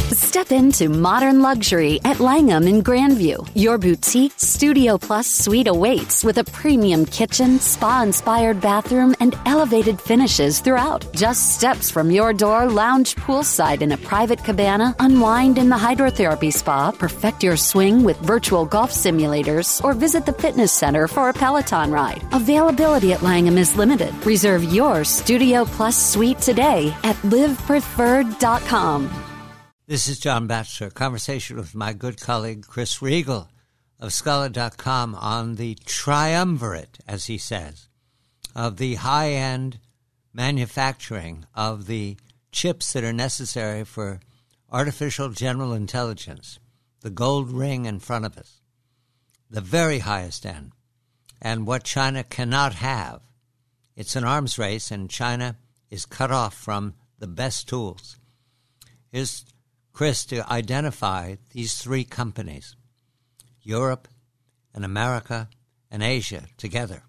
Step into modern luxury at Langham in Grandview. Your boutique Studio Plus suite awaits with a premium kitchen, spa-inspired bathroom, and elevated finishes throughout. Just steps from your door, lounge poolside in a private cabana, unwind in the hydrotherapy spa, perfect your swing with virtual golf simulators, or visit the fitness center for a Peloton ride. Availability at Langham is limited. Reserve your Studio Plus suite today at livepreferred.com. This is John Batchelor, conversation with my good colleague Chris Riegel of Scholar.com on the triumvirate, as he says, of the high-end manufacturing of the chips that are necessary for artificial general intelligence, the gold ring in front of us, the very highest end, and what China cannot have. It's an arms race, and China is cut off from the best tools. Here's Chris to identify these three companies, Europe and America and Asia together.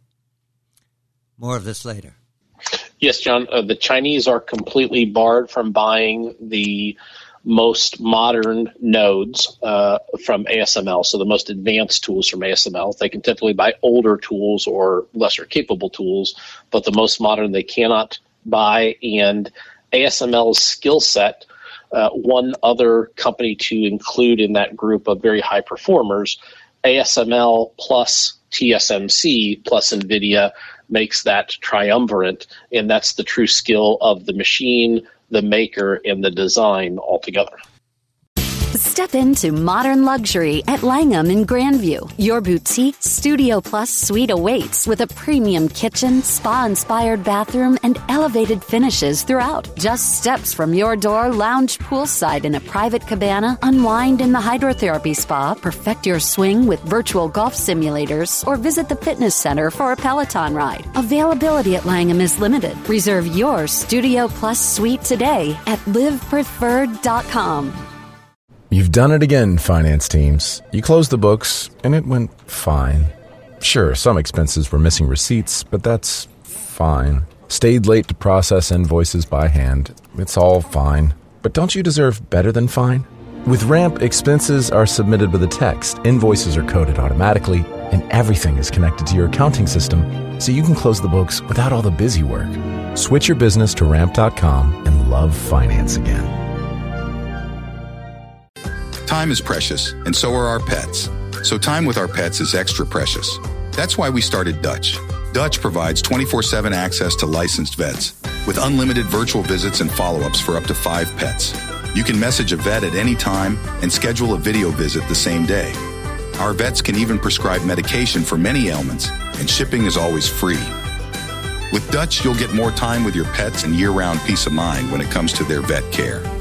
More of this later. Yes, John, the Chinese are completely barred from buying the most modern nodes from ASML, so the most advanced tools from ASML. They can typically buy older tools or lesser capable tools, but the most modern they cannot buy, and ASML's skill set, one other company to include in that group of very high performers, ASML plus TSMC plus NVIDIA makes that triumvirate, and that's the true skill of the machine, the maker, and the design altogether. Step into modern luxury at Langham in Grandview. Your boutique Studio Plus suite awaits with a premium kitchen, spa-inspired bathroom, and elevated finishes throughout. Just steps from your door, lounge poolside in a private cabana, unwind in the hydrotherapy spa, perfect your swing with virtual golf simulators, or visit the fitness center for a Peloton ride. Availability at Langham is limited. Reserve your Studio Plus suite today at livepreferred.com. You've done it again, finance teams. You closed the books, and it went fine. Sure, some expenses were missing receipts, but that's fine. Stayed late to process invoices by hand. It's all fine. But don't you deserve better than fine? With Ramp, expenses are submitted with a text, invoices are coded automatically, and everything is connected to your accounting system, so you can close the books without all the busy work. Switch your business to Ramp.com and love finance again. Time is precious, and so are our pets. So time with our pets is extra precious. That's why we started Dutch. Dutch provides 24/7 access to licensed vets with unlimited virtual visits and follow-ups for up to 5 pets. You can message a vet at any time and schedule a video visit the same day. Our vets can even prescribe medication for many ailments, and shipping is always free. With Dutch, you'll get more time with your pets and year-round peace of mind when it comes to their vet care.